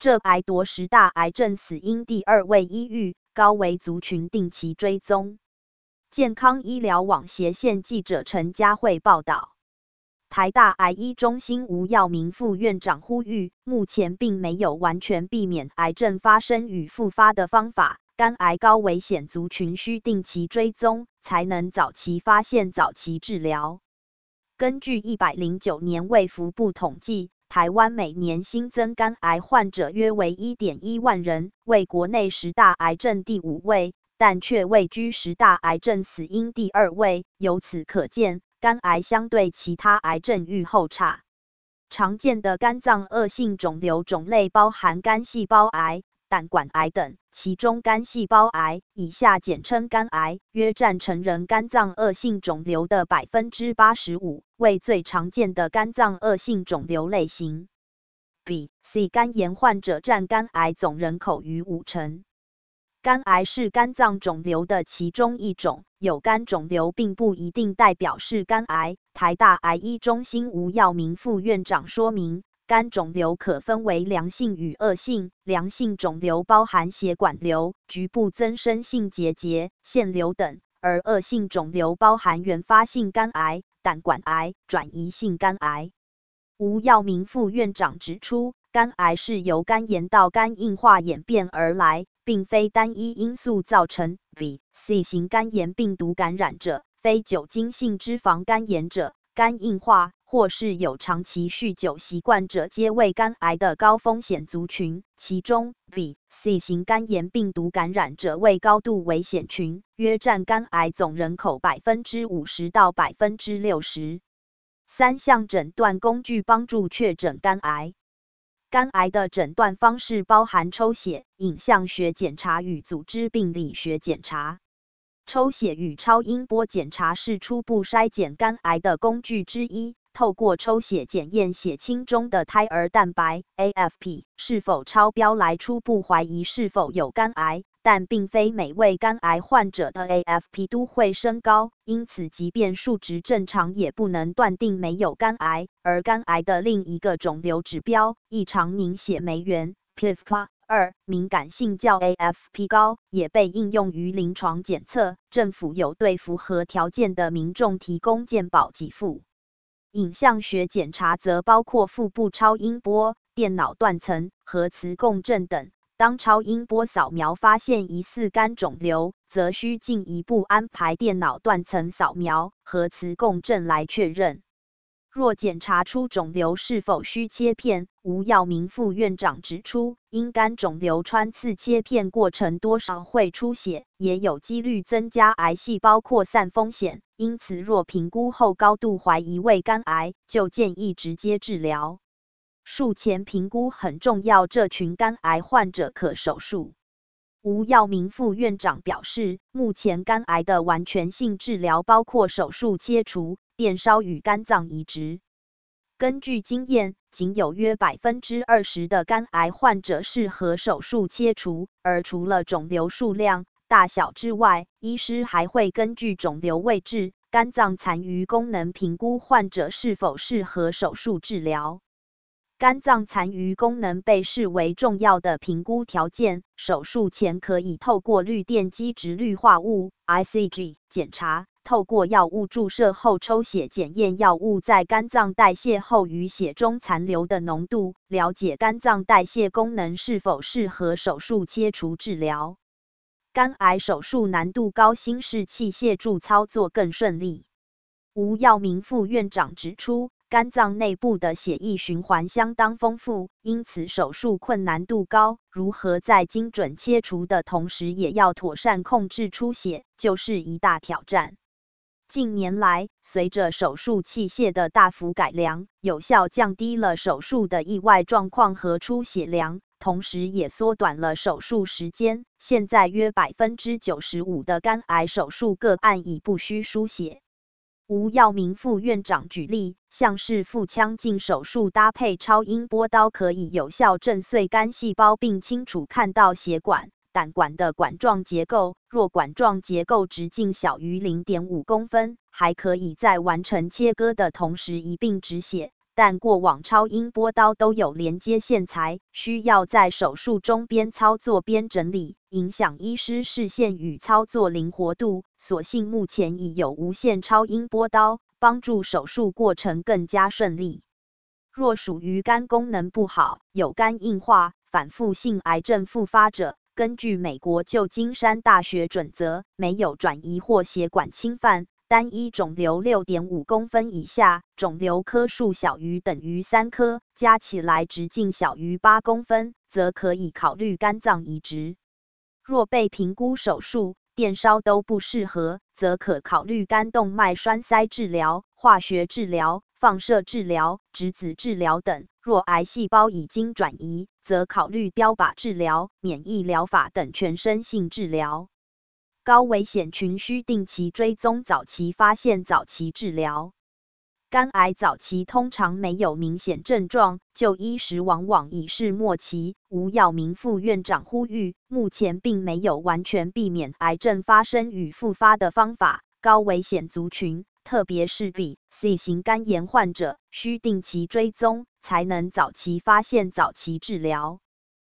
这癌夺10大癌症死因第2位，医育高危族群定期追踪。健康医疗网斜线记者陈佳慧报道。台大癌医中心吴耀明副院长呼吁，目前并没有完全避免癌症发生与复发的方法，肝癌高危险族群需定期追踪，才能早期发现、早期治疗。根据109年卫福部统计，台湾每年新增肝癌患者约为 1.1 万人，为国内10大癌症第5位，但却位居10大癌症死因第2位，由此可见，肝癌相对其他癌症预后差。常见的肝脏恶性肿瘤种类包含肝细胞癌、胆管癌等，其中肝细胞癌（以下简称肝癌）约占成人肝脏恶性肿瘤的 85%， 为最常见的肝脏恶性肿瘤类型。B、C 肝炎患者占肝癌总人口逾50%。肝癌是肝脏肿瘤的其中一种，有肝肿瘤并不一定代表是肝癌。台大癌医中心吴耀明副院长说明，肝肿瘤可分为良性与恶性，良性肿瘤包含血管瘤、局部增生性结节、腺瘤等，而恶性肿瘤包含原发性肝癌、胆管癌、转移性肝癌。吴耀明副院长指出，肝癌是由肝炎到肝硬化演变而来，并非单一因素造成。B、C 型肝炎病毒感染者、非酒精性脂肪肝炎者、肝硬化或是有长期酗酒习惯者皆为肝癌的高风险族群，其中 B、C 型肝炎病毒感染者为高度危险群，约占肝癌总人口 50% 到 60%。3项诊断工具帮助确诊肝癌。肝癌的诊断方式包含抽血、影像学检查与组织病理学检查。抽血与超音波检查是初步筛检肝癌的工具之一，透过抽血检验血清中的胎儿蛋白 AFP 是否超标来初步怀疑是否有肝癌，但并非每位肝癌患者的 AFP 都会升高，因此即便数值正常也不能断定没有肝癌。而肝癌的另一个肿瘤指标异常凝血酶原 PIVKA2 敏感性较 AFP 高，也被应用于临床检测，政府有对符合条件的民众提供健保给付。影像学检查则包括腹部超音波、电脑断层、核磁共振等。当超音波扫描发现疑似肝肿瘤，则需进一步安排电脑断层扫描、核磁共振来确认。若检查出肿瘤是否需切片，吴耀明副院长指出，因肝肿瘤穿刺切片过程多少会出血，也有几率增加癌细胞扩散风险，因此若评估后高度怀疑为肝癌，就建议直接治疗。术前评估很重要，这群肝癌患者可手术。吴耀明副院长表示，目前肝癌的完全性治疗包括手术切除、电烧与肝脏移植。根据经验，仅有约 20% 的肝癌患者适合手术切除，而除了肿瘤数量、大小之外，医师还会根据肿瘤位置、肝脏残余功能评估患者是否适合手术治疗。肝脏残余功能被视为重要的评估条件，手术前可以透过滤电基质氯化物 (ICG) 检查，透过药物注射后抽血检验药物在肝脏代谢后于血中残留的浓度，了解肝脏代谢功能是否适合手术切除治疗。肝癌手术难度高，新式器械助操作更顺利。吴耀明副院长指出，肝脏内部的血液循环相当丰富，因此手术困难度高，如何在精准切除的同时也要妥善控制出血，就是一大挑战。近年来，随着手术器械的大幅改良，有效降低了手术的意外状况和出血量，同时也缩短了手术时间。现在约 95% 的肝癌手术个案已不需输血。吴耀明副院长举例，像是腹腔镜手术搭配超音波刀，可以有效震碎肝细胞并清楚看到血管、胆管的管状结构。若管状结构直径小于 0.5 公分，还可以在完成切割的同时一并止血， 但过往超音波刀都有连接线材，需要在手术中边操作边整理，影响医师视线与操作灵活度。所幸目前已有无线超音波刀，帮助手术过程更加顺利。若属于肝功能不好、有肝硬化、反复性癌症复发者，根据美国旧金山大学准则，没有转移或血管侵犯，单一肿瘤 6.5 公分以下，肿瘤颗数小于等于3颗，加起来直径小于8公分，则可以考虑肝脏移植。若被评估手术、电烧都不适合，则可考虑肝动脉栓塞治疗、化学治疗、放射治疗、质子治疗等。若癌细胞已经转移，则考虑标靶治疗、免疫疗法等全身性治疗。高危险群需定期追踪，早期发现，早期治疗。肝癌早期通常没有明显症状，就医时往往已是末期。吴耀明副院长呼吁，目前并没有完全避免癌症发生与复发的方法，高危险族群，特别是 B、C 型肝炎患者，需定期追踪，才能早期发现、早期治疗。